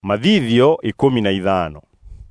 Mathithio 15.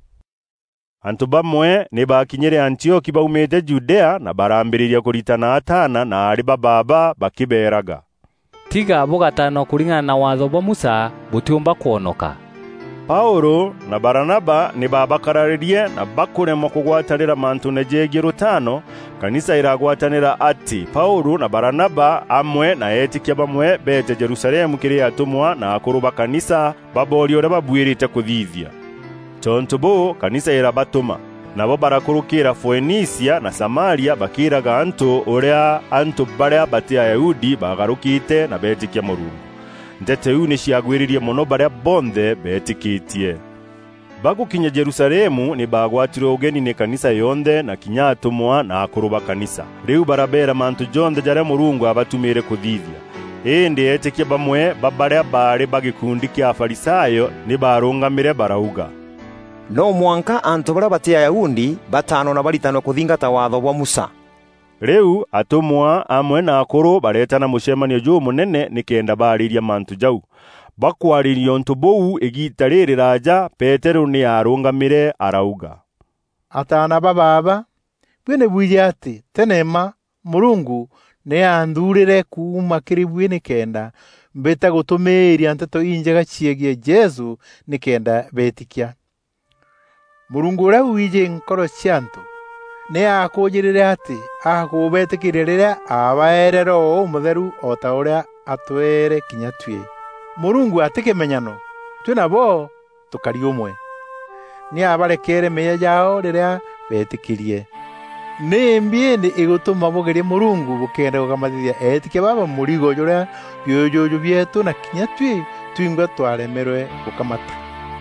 Antu bamwe nibakinyire Antioki baumete Judea na barambiriria kuritana atana na ari bababa bakiberaga. Tiga bugatano kulingana na watho bwa Musa butiumba kuonoka. Paulo na Baranaba nibabakararirie na bakuremo kugwatanira mantu nejegie rutano. Kanisa iragwatanira ati Paulo na Baranaba amwe na etikia bamwe bete Jerusalemu kiri atumwa na akuru ba kanisa baboriore babwirite kuthithia. Tontubo kanisa irabatuma nabo barakurukira Foenisia na Samaria bakiraga antu uria antu baria batia Yahudi bagarukite na betikia Murungu. Ndete yu niciagwiririe muno baria bonthe betikitie. Bagukinya Jerusalemu ni bagwatire ugeni ni kanisa yonthe na kinya atumwa na akuru ba kanisa. Riu barabera mantu jonthe jaria Murungu abatumire kuthithia. Indi etikia bamwe babaria bari bagikundi kia Farisayo ni barungamire barauga. No mwanka antu baria batia Yahudi batano na baritano kuthingata watho bwa Musa. Riu atumwa amwe na akuru baretana mucemanio ju munene nikenda bariria mantu jau. Bakwariria ontu bou igita riri raja Petero ni arungamire arauga. Atana bababa bwene bwije ati tenema Murungu ne andurire kuuma kiri bwene kenda mbeta gutumiria nteto injega ciegie Jesu nikenda betikia. Murungu uria wije nkoro ciantu ne akujirire ati akubetikirire abaerero umutheru ota uria atwere kinya twie. Murungu atikemenyano twina bo tukari umwe ni abarekere meya yao riria betikirie. Nimbie ni igutuma bugerie Murungu bukenda kugamadithia etike baba murigo juria byojojo byetu na kinya twie twingwa twaremerwe gukamata.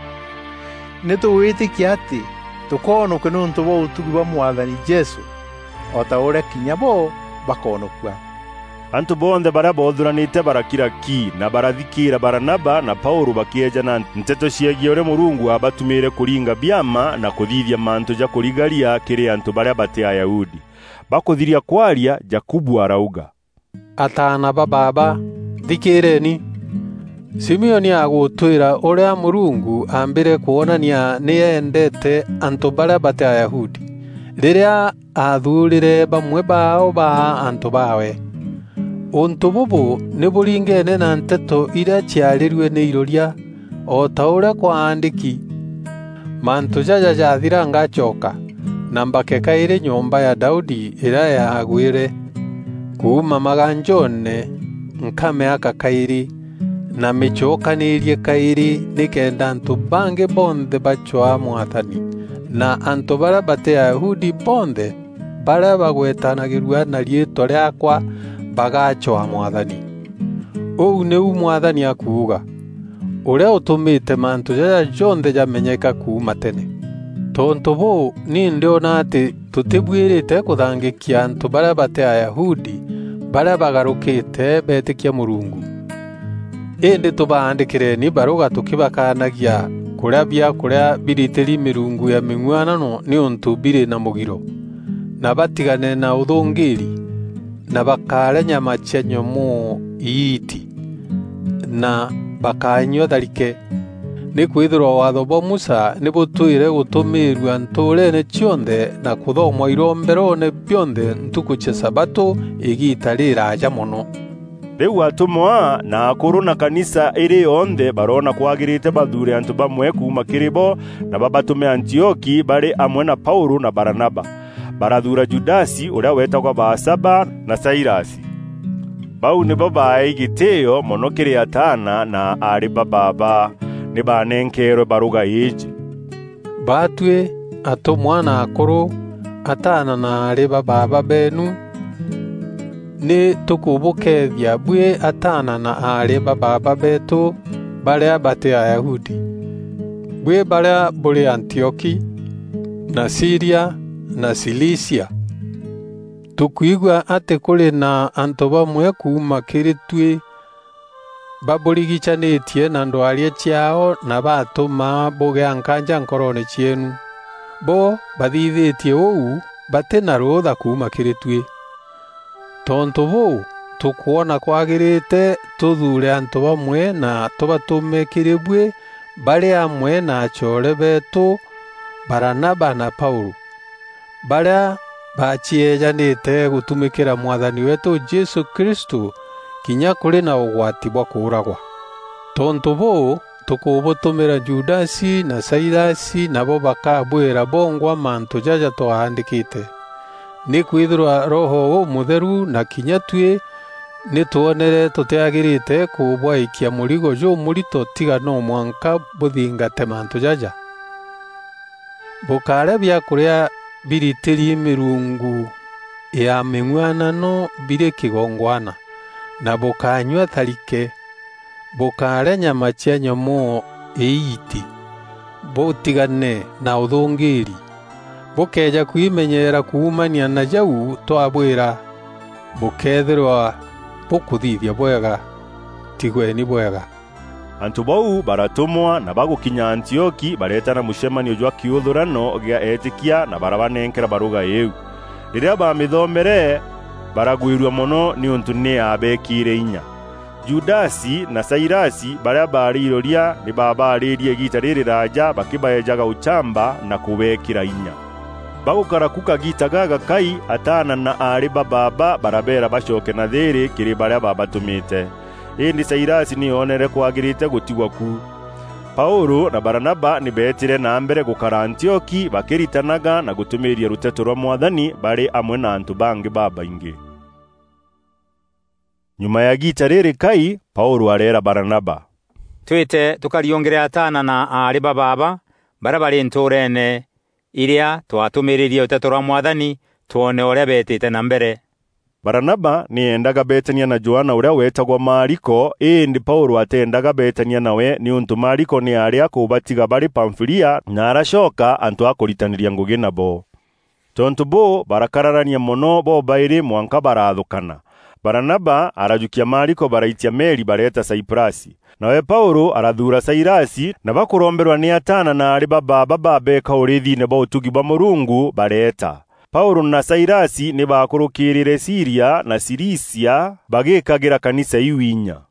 Nituwitikia ati tukonoke nuntu bo utugi bwa Mwathani Jesu ota uria kinya bo bakonokwa. Antu bonthe baria bothuranite barakira ki na barathikira Baranaba na Paulo bakiejana nteto ciegie uria Murungu abatumire kuringa biama na kuthithia mantu ja kurigaria kiri antu baria batia Yahudi. Bakuthiria kwaria Jakubu arauga. Atana bababa thikireni. Simeoni agutwira uria Murungu ambire kuonania ni endete antu baria batia Yahudi riria athurire bamwe bao ba antu bawe. Untu bubu ni buringene na nteto iria ciarirwe ni iroria o ta uria kwaandiki. Mantu jaja jathira ngacoka na mbake kairi nyumba ya Daudi iria yagwire kuuma maganjone nkame aka kairi na michokanirie kairi nikenda antu bange bonthe bachwa Mwathani na antu baria batia Yahudi bonthe baria bagwetanagirua na rietwa riakwa bagachwa Mwathani. Ou niu Mwathani akuuga uria utumite mantu jaja jonthe jamenyeka kuuma tene. Tontu bu ni ndiona ati tutibwirite kuthangikia antu baria batia Yahudi baria bagarukite betikia Murungu. Indi tubaandikireni baruga tukibakanagia kuria biritiri mirungu ya ming'wanano ni untu biri na mugiro na batigane na uthungiri na bakare nyama cia nyomu iiti na bakanywa tharike. Ni kwithirwa watho bwa Musa ni butwire gutumirwa nturene cionthe na kuthomwa iromberone bionthe ntuku cia Sabato igita riraja muno. Riu atumwa na akuru na kanisa iri yonthe barona kwagirite bathure antu bamwe kuuma kiribo na babatume Antioki bari amwe na Paulo na Baranaba. Barathura Judasi uria wetagwa Basaba na Sairasi. Bau ni babae giteo muno kiri atana na ari bababa ni banenkerwe baruga iji. Batwe atumwa na akuru atana na ari bababa benu ni tukubukethia bwe atana na ari bababa betu baria batia Yahudi bwe baria buri Antioki na Syria na Cilicia. Tukuigwa ati kuri na antu bamwe kuuma kiri twi baburigichanitie na ndwarie ciao na batuma buge ankanja nkorone cienu. Bo bathithitie uu bate na rutha kuuma kiri twi. Tontu bu tukuona kwagirite tuthure antu bamwe na tubatume kiri bwe bari amwe na achore betu Baranaba na Paulo, baria bachiejanite gutumikira mwathani wetu Jesu Kristo kinya kuri na ugwati bwa kuragwa. Tontu bo tukubutumira Judasi na Sailasi nabo bakabwira bongwa mantu jaja twahandikite. Ni kwithirwa Roho Mutheru na kinya tue nituonere tutiagirite kubwaikia murigo jo murito tiga no mwanka buthingate mantu jaja. Bukare bya kuria biritiri mirungu ya ming'wanano bire kigongwana na bukanywa tharike bukare nyama cia nyomo eiti butigane na uthungiri bukeja kwimenyera kuumania na jau twabwira bukethirwa bukuthithia bwega tigweni bwega. Antu bau baratumwa na bagukinya Antioki baretana mucemanio jwa kiuthurano gia etikia na barabanenkera baruga yeu. Riria bamithomere baragwirwa muno ni untu ni abekire inya. Judasi na Sailasi baria bariroria ni babaririe gita riri raja bakibaejaga uchamba na kubekira inya. Bagukara kuka gita gaga kai atana na ari baba barabera bashoke na thiri kiri baria babatumite. Indi Sailasi ni onere kwagirite gutigwa ku. Paulo na Baranaba ni betire na mbere gukara Antioki bakiritanaga na gutumiria ruteto rwa mwathani bari amwe na antu bangi babaingi. Nyuma ya gita riri kai, Paulo arera Baranaba, twite tukariongere atana na ari baba barabari nturene iria twatumiririe ruteto rwa mwathani tuone uria betite na mbere. Baranaba ni endaga betania na Joana uria wetagwa Mariko, indi Paulo atendaga betania nawe ni untu Mariko ni aria kubatiga bari Pamfilia na arashoka antu akuritaniria ngugi nabo. Tontu bo barakararania muno bo bairi mwanka barathukana. Baranaba arajukia Mariko baraitia meri bareta Saiprasi. Nawe Paulo arathura Sailasi na bakuromberwa ni atana na ari baba beka urithine bo utugi bwa Murungu bareta. Paulo na Sailasi ni bakurukirire Siria na Silisia bagikagira kanisa iwinya.